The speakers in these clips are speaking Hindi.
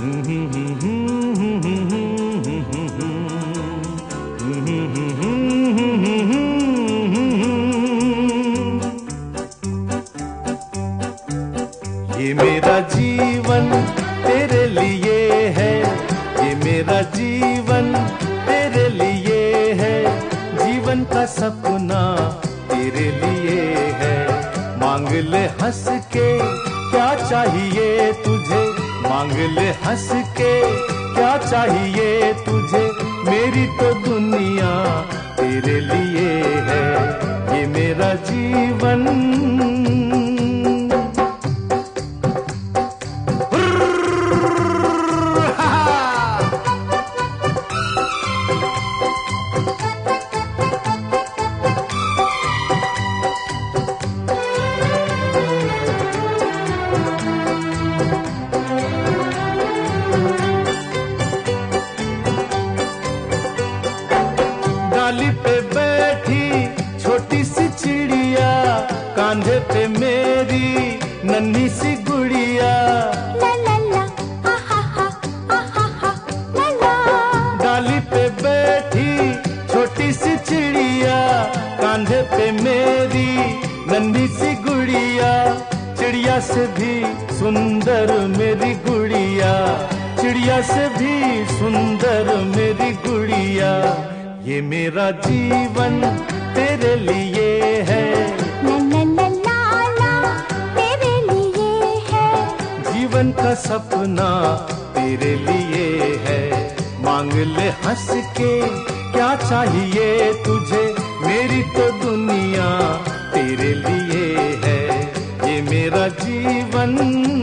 ये मेरा जीवन तेरे लिए है, ये मेरा जीवन तेरे लिए है, जीवन का सपना तेरे लिए है। मांग ले हंस के क्या चाहिए तुझे, मांग ले हंस के क्या चाहिए तुझे, मेरी तो दुनिया तेरे लिए है, ये मेरा जीवन। डाली पे बैठी छोटी सी चिड़िया, कांधे पे मेरी नन्ही सी गुड़िया। ला ला ला हा हा हा ला ला। डाली पे बैठी छोटी सी चिड़िया, कांधे पे मेरी नन्ही सी गुड़िया। चिड़िया से भी सुंदर मेरी गुड़िया, चिड़िया से भी सुंदर मेरी गुड़िया। ये मेरा जीवन तेरे लिए है, ला ला ला ला ला, तेरे लिए है, जीवन का सपना तेरे लिए है। मांग ले हंस के क्या चाहिए तुझे, मेरी तो दुनिया तेरे लिए है, ये मेरा जीवन।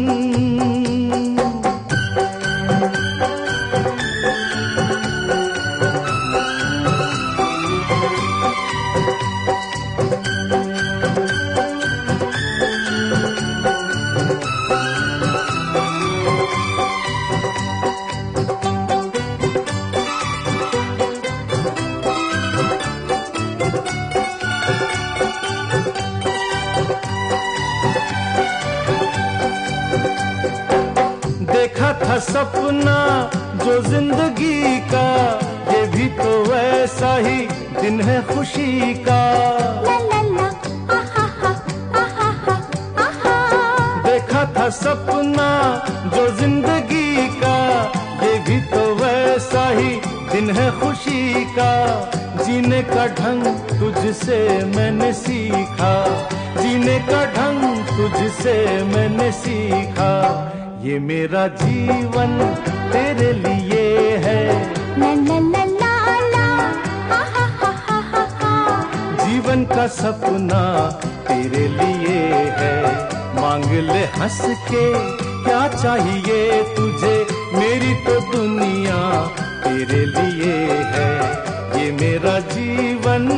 देखा था सपना जो जिंदगी का, ये भी तो वैसा ही दिन है खुशी का। ला ला ला हा। देखा था सपना जो जिंदगी का, ये भी तो वैसा ही दिन है खुशी का। जीने का ढंग तुझसे मैंने सीखा, जीने का ढंग तुझसे मैंने सीखा। ये मेरा जीवन तेरे लिए है, ला ला ला ला ला हा। जीवन का सपना तेरे लिए है। मांग ले हंस के क्या चाहिए तुझे, मेरी तो दुनिया तेरे लिए है, ये मेरा जीवन।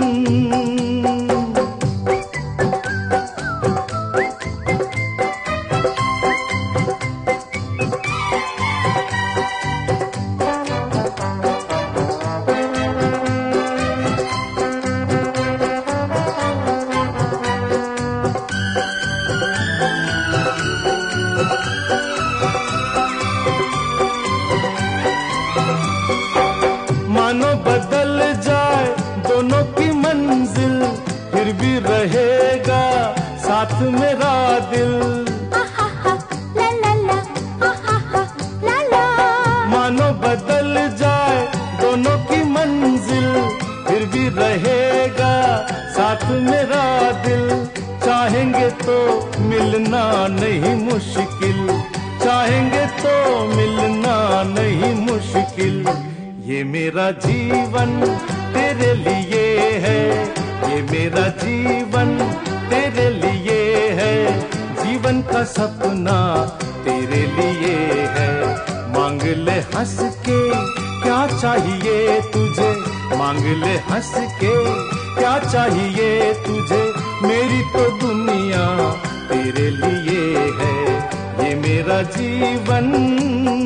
मानो बदल जाए दोनों की मंजिल, फिर भी रहेगा साथ मेरा दिल। ला ला ला ला ला। मानो बदल जाए दोनों की मंजिल, फिर भी रहेगा साथ मेरा दिल। चाहेंगे तो मिलना नहीं मुश्किल, चाहेंगे तो मिलना नहीं मुश्किल। ये मेरा जीवन तेरे लिए है, ये मेरा जीवन तेरे लिए है, जीवन का सपना तेरे लिए है। मांग ले हंस के क्या चाहिए तुझे, मांग ले हंस के क्या चाहिए तुझे, मेरी तो दुनिया तेरे लिए है, ये मेरा जीवन।